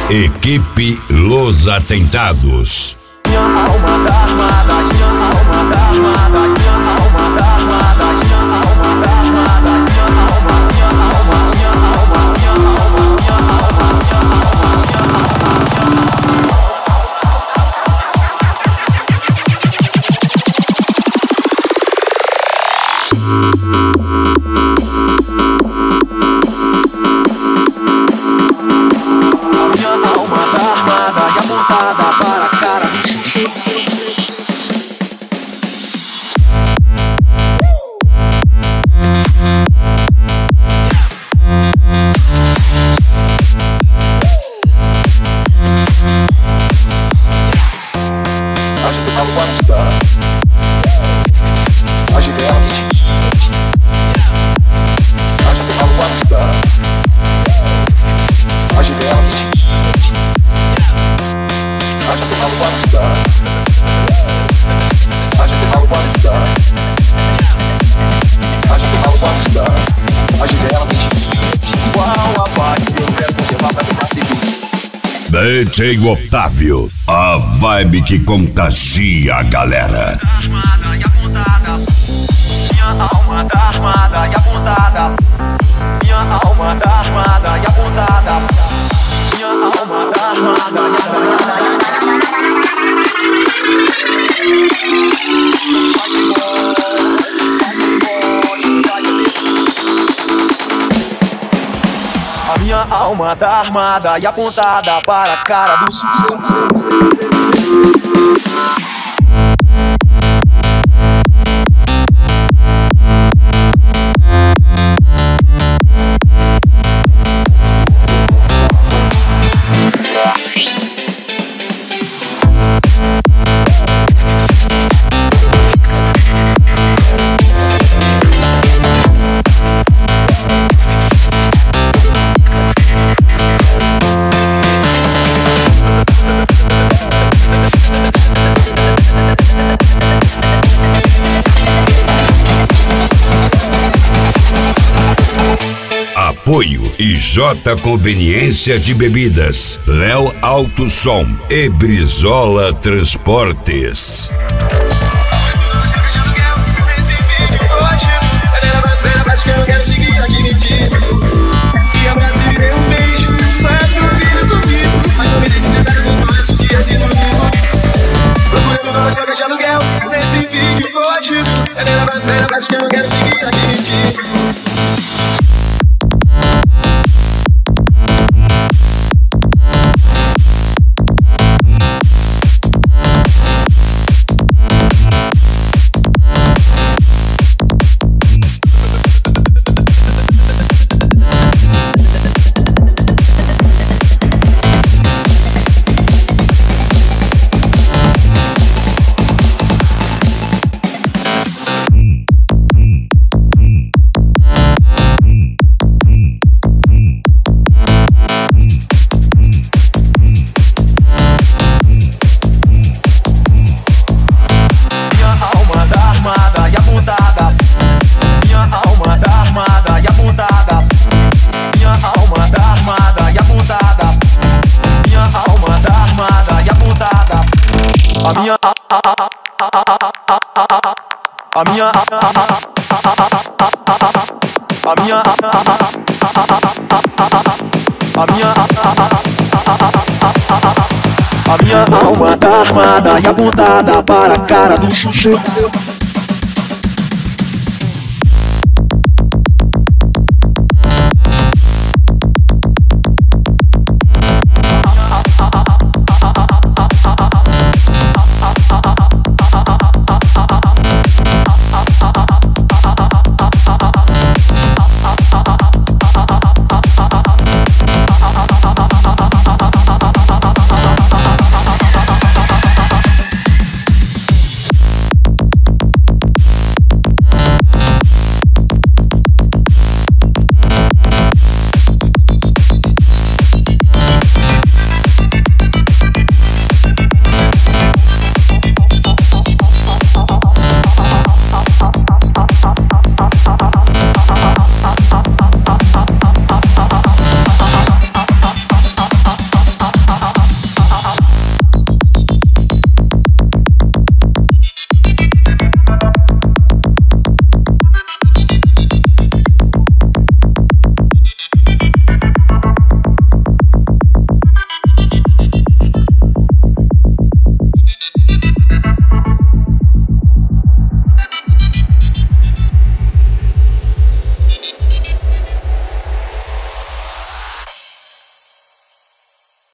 Equipe Los Atentados. Minha alma tá armada, minha alma tá armada, minha alma tá armada, minha alma tá armada, minha alma, minha alma, minha alma, minha alma, minha DJ Otávio, a vibe que contagia a galera. armada e apontada, minha alma tá armada e apontada, minha alma tá armada e apontada, minha alma tá armada e apontada. A minha alma tá armada e apontada para a cara do sucesso. Apoio IJ Conveniência de Bebidas, Léo Alto Som e Brizola Transportes. A minha alma tá armada e apontada para a cara do sucesso.